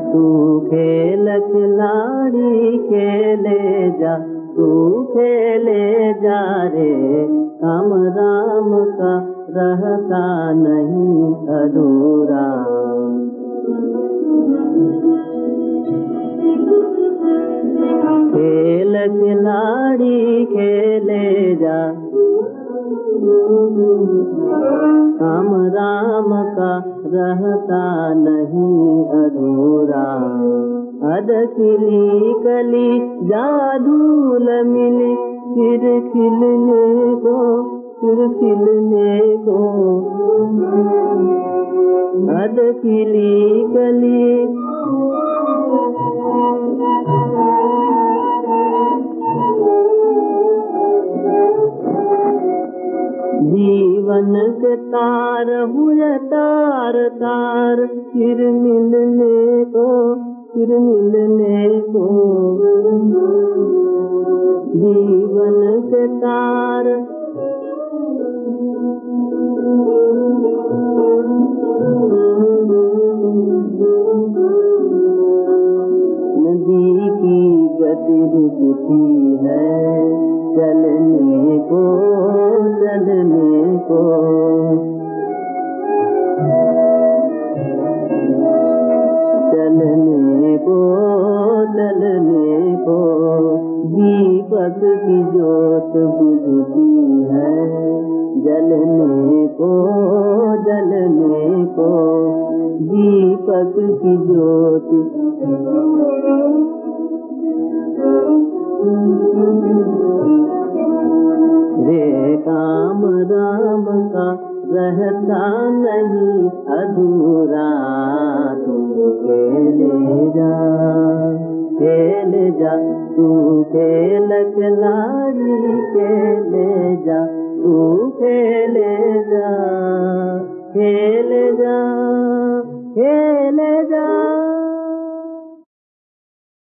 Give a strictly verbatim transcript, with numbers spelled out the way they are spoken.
तू खेल खिलाड़ी खेले जा, तू खेले जा रे, काम राम का रहता नहीं अधूरा। खेल खिलाड़ी खेले जा, काम राम का रहता नहीं अधूरा। अध खिली कली जादूल मिले, फिर खिलने को, फिर खिलने को। अध खिली कली जीवन के तार हुए तार तार, फिर मिलने को, फिर मिलने को। जीवन के तार नदी की गति रुकती है, चलने को, चलने को। चलने को, चलने को। दीपक की जोत बुझती है, जलने को, जलने को। दीपक की जोत रे, काम राम का रहता नहीं अधूरा। तू खेले जा, खेले जा, तू खेल खिलाड़ी खेले जा, तू खेले जा, खेले जा।